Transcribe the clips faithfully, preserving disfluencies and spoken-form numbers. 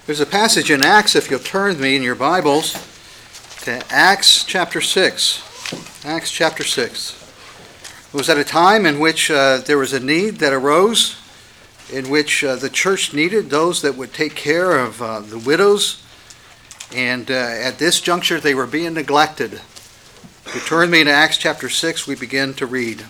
There's a passage in Acts, if you'll turn with me in your Bibles, to Acts chapter six. Acts chapter six. It was at a time in which uh, there was a need that arose, in which uh, the church needed those that would take care of uh, the widows, and uh, at this juncture they were being neglected. If you turn me to Acts chapter six, we begin to read.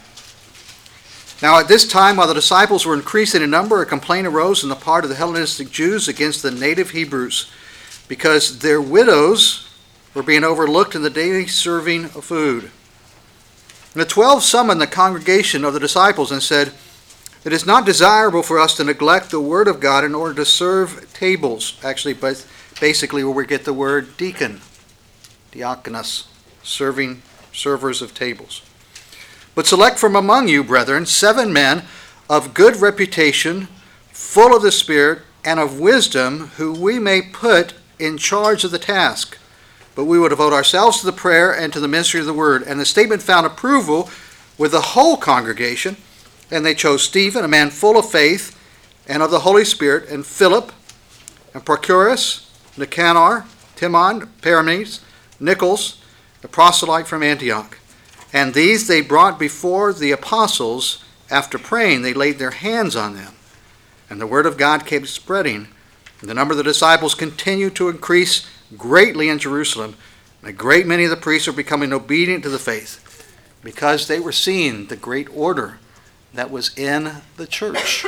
Now at this time, while the disciples were increasing in number, a complaint arose on the part of the Hellenistic Jews against the native Hebrews, because their widows were being overlooked in the daily serving of food. And the twelve summoned the congregation of the disciples and said, "It is not desirable for us to neglect the word of God in order to serve tables." Actually, but basically where we get the word deacon, diakonos, serving, servers of tables. "But select from among you, brethren, seven men of good reputation, full of the Spirit and of wisdom, who we may put in charge of the task. But we will devote ourselves to the prayer and to the ministry of the word." And the statement found approval with the whole congregation. And they chose Stephen, a man full of faith and of the Holy Spirit, and Philip, and Prochorus, Nicanor, Timon, Parmenas, Nicholas, a proselyte from Antioch. And these they brought before the apostles. After praying, they laid their hands on them. And the word of God kept spreading. And the number of the disciples continued to increase greatly in Jerusalem. And a great many of the priests were becoming obedient to the faith, because they were seeing the great order that was in the church.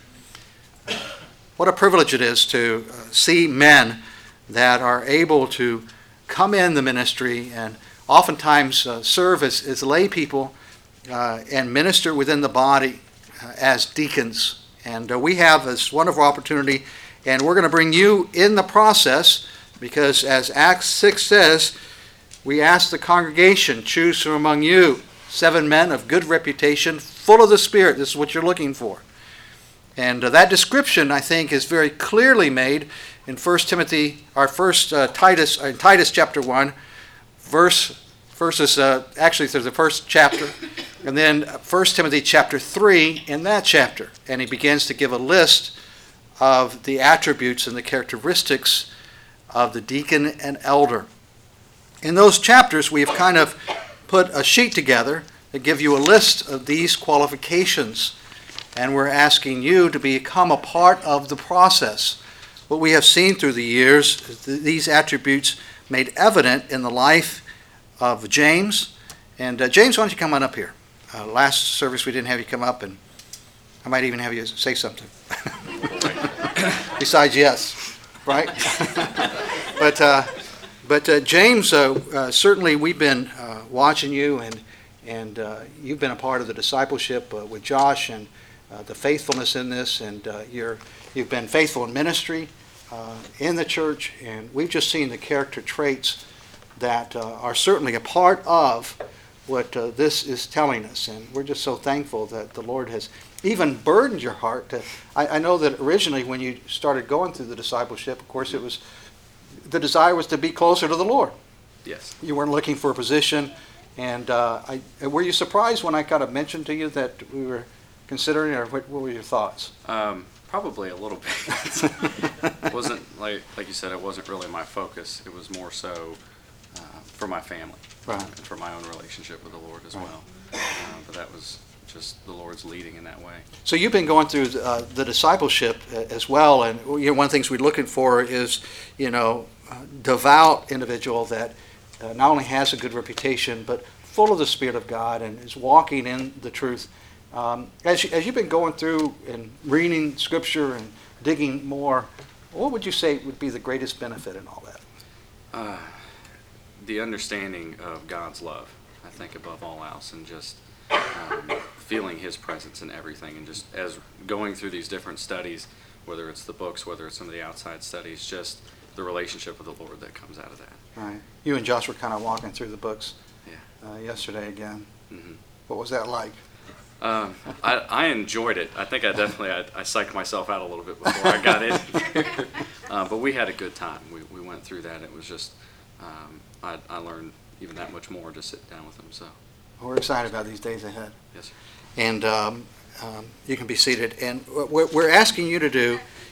What a privilege it is to see men that are able to come in the ministry and oftentimes uh, serve as, as lay people uh, and minister within the body uh, as deacons. And uh, we have this wonderful opportunity, and we're going to bring you in the process, because as Acts six says, we ask the congregation, choose from among you seven men of good reputation, full of the Spirit. This is what you're looking for. And uh, that description, I think, is very clearly made in First Timothy, our first uh, Titus, uh, Titus chapter one, verse verses uh, actually through the first chapter, and then First Timothy chapter three in that chapter, and he begins to give a list of the attributes and the characteristics of the deacon and elder. In those chapters, we have kind of put a sheet together that give you a list of these qualifications, and we're asking you to become a part of the process. What we have seen through the years, these attributes made evident in the life of James. And uh, James, why don't you come on up here? Uh, last service we didn't have you come up, and I might even have you say something. Besides yes, right? but uh, but uh, James, uh, uh, certainly we've been uh, watching you, and and uh, you've been a part of the discipleship uh, with Josh, and uh, the faithfulness in this, and uh, you're you've been faithful in ministry uh, in the church, and we've just seen the character traits that uh, are certainly a part of what uh, this is telling us. And we're just so thankful that the Lord has even burdened your heart. To, I, I know that originally when you started going through the discipleship, of course, it was the desire was to be closer to the Lord. Yes. You weren't looking for a position. And uh, I, were you surprised when I kind of mentioned to you that we were considering, or what, what were your thoughts? Um, probably a little bit. It wasn't, like like you said, it wasn't really my focus. It was more so Uh, for my family, right, and for my own relationship with the Lord as right. well. Uh, but that was just the Lord's leading in that way. So you've been going through uh, the discipleship as well, and you know, one of the things we're looking for is, you know, a devout individual that uh, not only has a good reputation, but full of the Spirit of God and is walking in the truth. Um, as, you, as you've been going through and reading Scripture and digging more, what would you say would be the greatest benefit in all that? Uh, the understanding of God's love, I think, above all else, and just um, feeling His presence in everything, and just as going through these different studies, whether it's the books, whether it's some of the outside studies, just the relationship with the Lord that comes out of that. Right. You and Josh were kind of walking through the books yeah. uh, yesterday again. Mm-hmm. What was that like? Um, I, I enjoyed it. I think I definitely, I, I psyched myself out a little bit before I got in here. uh, but we had a good time. We, we went through that. It was just, um, I, I learned even that much more to sit down with them. So we're excited about these days ahead. Yes, sir. And um, um, you can be seated. And what we're asking you to do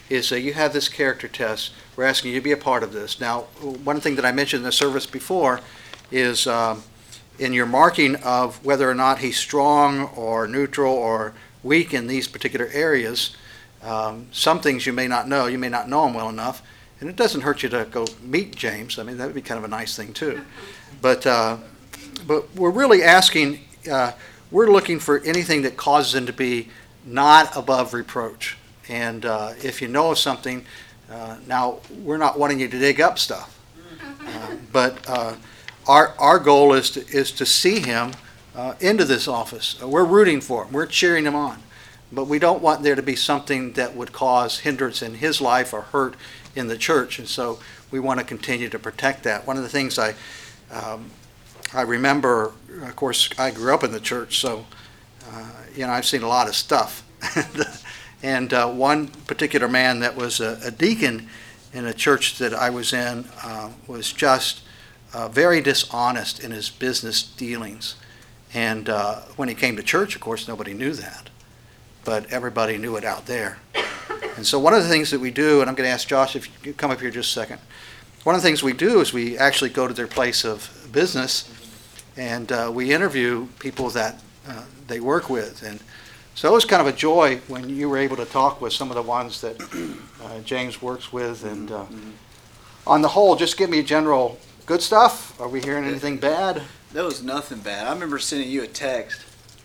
is that you have this character test. We're asking you to be a part of this. Now, one thing that I mentioned in the service before is um, in your marking of whether or not he's strong or neutral or weak in these particular areas, um, some things you may not know. You may not know him well enough. And it doesn't hurt you to go meet James. I mean, that would be kind of a nice thing, too. But uh, but we're really asking, uh, we're looking for anything that causes him to be not above reproach. And uh, if you know of something, uh, now, we're not wanting you to dig up stuff. Uh, but uh, our our goal is to, is to see him uh, into this office. We're rooting for him. We're cheering him on. But we don't want there to be something that would cause hindrance in his life or hurt in the church, and so we want to continue to protect that. One of the things I um, I remember, of course, I grew up in the church, so uh, you know, I've seen a lot of stuff. And uh, one particular man that was a, a deacon in a church that I was in uh, was just uh, very dishonest in his business dealings. And uh, when he came to church, of course, nobody knew that, but everybody knew it out there. And so one of the things that we do, and I'm going to ask Josh if you could come up here just a second. One of the things we do is we actually go to their place of business, and uh, we interview people that uh, they work with. And so it was kind of a joy when you were able to talk with some of the ones that uh, James works with. And uh, on the whole, just give me a general good stuff. Are we hearing anything bad? There was nothing bad. I remember sending you a text,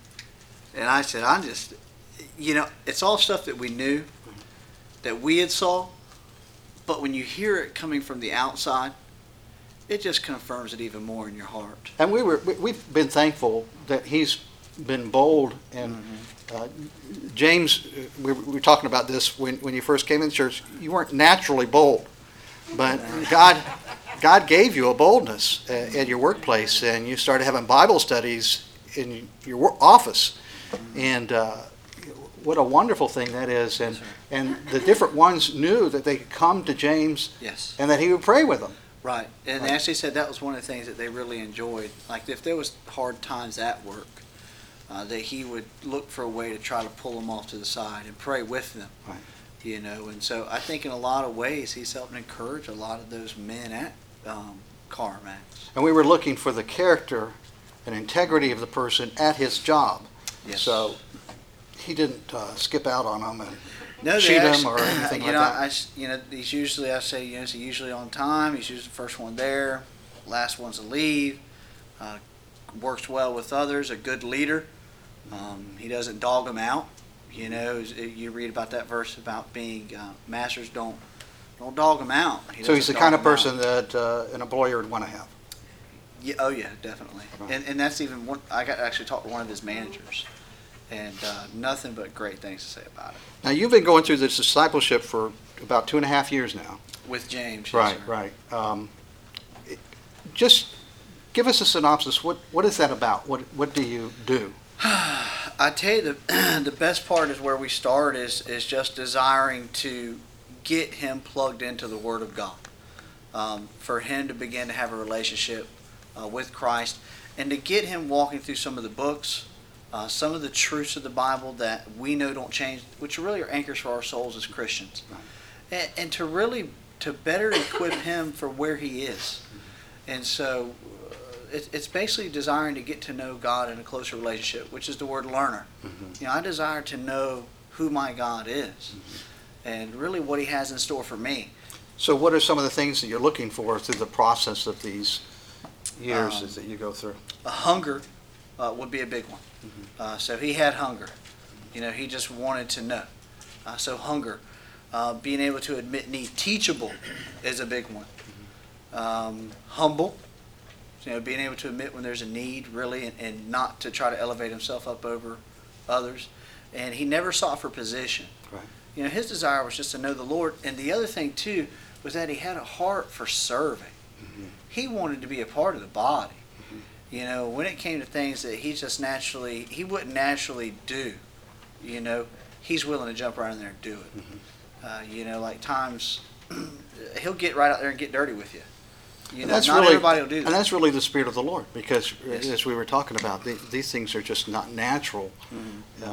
and I said, I'm just, you know, it's all stuff that we knew, that we had saw, but when you hear it coming from the outside, it just confirms it even more in your heart. And we were, we- we've been thankful that he's been bold. And uh, James, uh, we were we were talking about this when, when you first came in the church. You weren't naturally bold, but God, God gave you a boldness uh, at your workplace, and you started having Bible studies in your wor- office. And uh, what a wonderful thing that is. And and the different ones knew that they could come to James, Yes. and that he would pray with them. Right. And they actually said that was one of the things that they really enjoyed. Like if there was hard times at work, uh, that he would look for a way to try to pull them off to the side and pray with them. Right. You know, and so I think in a lot of ways he's helping encourage a lot of those men at um, CarMax. And we were looking for the character and integrity of the person at his job. Yes. So he didn't uh, skip out on them and No, they cheat them actually- or anything you like know, that. I s you know, he's usually, I say, you know, he's usually on time. He's usually the first one there, last one's to leave. Uh, works well with others, a good leader. Um, he doesn't dog them out. You know, as- you read about that verse about being uh, masters don't don't dog them out. He So he's the doesn't kind dog of 'em out. person that uh, an employer would want to have. Yeah, oh yeah, definitely. Right. And and that's even one. I got to actually talk to one of his managers, and uh, nothing but great things to say about it. Now, you've been going through this discipleship for about two and a half years now. With James, yes, Right, sir. right. Um, it- Just give us a synopsis. What What is that about? What What do you do? I tell you, the the best part is where we start is is just desiring to get him plugged into the Word of God, um, for him to begin to have a relationship uh, with Christ, and to get him walking through some of the books, uh, some of the truths of the Bible that we know don't change, which really are anchors for our souls as Christians, and, and to really to better equip him for where he is. And so uh, it, it's basically desiring to get to know God in a closer relationship, which is the word learner. You know, I desire to know who my God is and really what he has in store for me. So what are some of the things that you're looking for through the process of these years Um, that you go through? A hunger uh, would be a big one. Uh, so he had hunger. You know, he just wanted to know. Uh, so hunger. Uh, being able to admit need. Teachable is a big one. Um, humble. You know, being able to admit when there's a need, really, and, and not to try to elevate himself up over others. And he never sought for position. Right. You know, his desire was just to know the Lord. And the other thing, too, was that he had a heart for serving. Mm-hmm. He wanted to be a part of the body. You know, when it came to things that he just naturally, he wouldn't naturally do, you know, he's willing to jump right in there and do it. Mm-hmm. Uh, you know, like times, he'll get right out there and get dirty with you. You And know, that's not really, everybody will do And that. that's really the Spirit of the Lord, because Yes. as we were talking about, the, these things are just not natural. Mhm. Uh,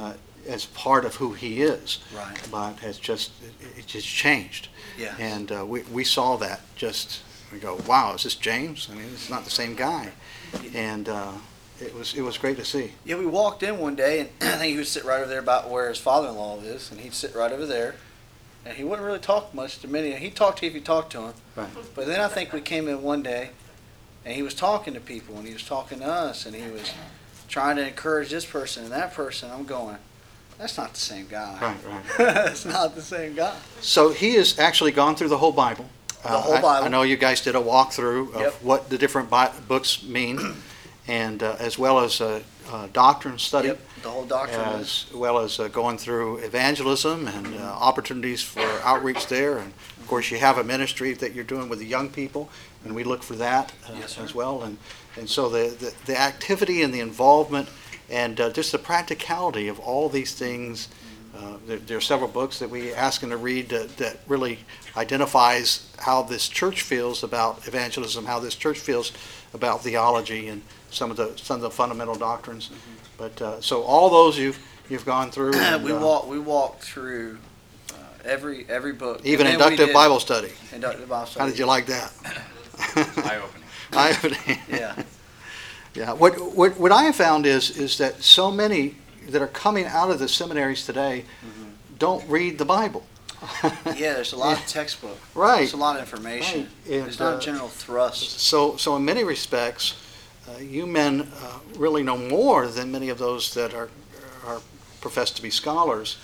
as part of who he is. Right. But has just, it, it just changed. Yeah. And uh, we, we saw that just, we go, wow, is this James? I mean, it's not the same guy. And uh, it was it was great to see. Yeah, we walked in one day, and I think he would sit right over there about where his father-in-law is, and he'd sit right over there, and he wouldn't really talk much to many. He'd talk to you if you talked to him. Right. But then I think we came in one day, and he was talking to people, and he was talking to us, and he was trying to encourage this person and that person. I'm going, that's not the same guy. Right, right. That's not the same guy. So he has actually gone through the whole Bible. The whole I- Bible. I know you guys did a walkthrough of Yep. what the different Bi- books mean, and uh, as well as a, a doctrine study. Yep, the whole doctrine. As well as uh, going through evangelism and uh, opportunities for outreach there. And of course, you have a ministry that you're doing with the young people, and we look for that uh, Yes, sir. as well. And and so the, the, the activity and the involvement and uh, just the practicality of all these things. Uh, there, there are several books that we ask him to read that, that really identifies how this church feels about evangelism, how this church feels about theology and some of the some of the fundamental doctrines. But uh, so all those you've you've gone through. and, we uh, walked. We walked through uh, every every book. even And then we inductive did Bible study. Inductive Bible study. How did you like that? Eye-opening. I Yeah. Yeah. What, what what I have found is is that so many that are coming out of the seminaries today don't read the Bible. Yeah, there's a lot of textbook. Right. There's a lot of information. Right. And, There's not uh, a general thrust. So so in many respects, uh, you men uh, really know more than many of those that are are professed to be scholars.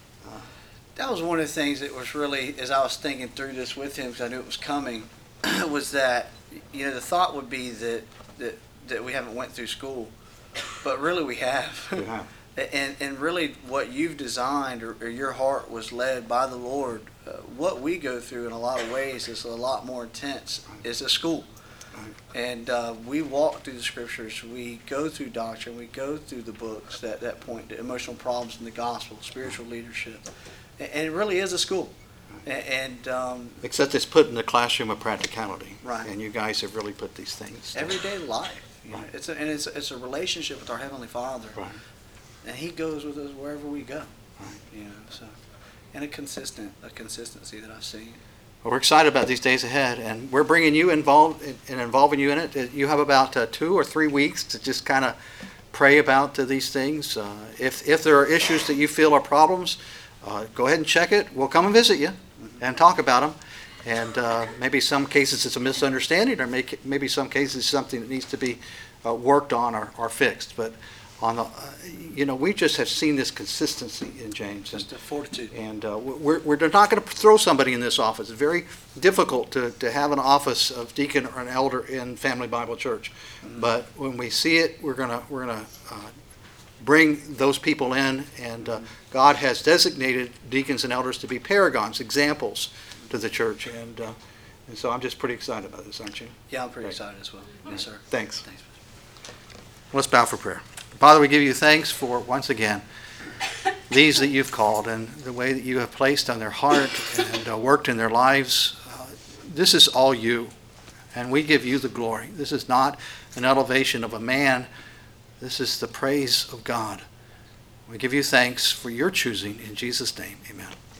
That was one of the things that was really, as I was thinking through this with him, because I knew it was coming, was that, you know, the thought would be that, that, that we haven't went through school, but really we have. You have. And, and really what you've designed or, or your heart was led by the Lord, uh, what we go through in a lot of ways is a lot more intense. It's a school. And uh, we walk through the scriptures, we go through doctrine, we go through the books that, that point to emotional problems in the gospel, spiritual leadership. And, and it really is a school. And, and um, Except it's put in the classroom of practicality. Right. And you guys have really put these things. everyday life. You know, Right. it's a, and it's, it's a relationship with our Heavenly Father. Right. And He goes with us wherever we go. Right. You know, so and a consistent a consistency that I've seen. Well, we're excited about these days ahead, and we're bringing you involved and involving you in it. You have about uh, two or three weeks to just kind of pray about uh, these things. Uh, if if there are issues that you feel are problems, uh, go ahead and check it. We'll come and visit you and talk about them. And uh, maybe some cases it's a misunderstanding, or make, maybe some cases it's something that needs to be uh, worked on or, or fixed. But on the, uh, you know, we just have seen this consistency in James. And, Just a fortitude. and uh, we're, we're not going to throw somebody in this office. It's very difficult to, to have an office of deacon or an elder in Family Bible Church. But when we see it, we're going to we're going to uh, bring those people in. And uh, God has designated deacons and elders to be paragons, examples to the church. And uh, and so I'm just pretty excited about this, aren't you? Yeah, I'm pretty Great. excited as well. Yes, sir. Thanks. Thanks. Let's bow for prayer. Father, we give you thanks for, once again, these that you've called and the way that you have placed on their heart and uh, worked in their lives. Uh, this is all you, and we give you the glory. This is not an elevation of a man. This is the praise of God. We give you thanks for your choosing. In Jesus' name, amen.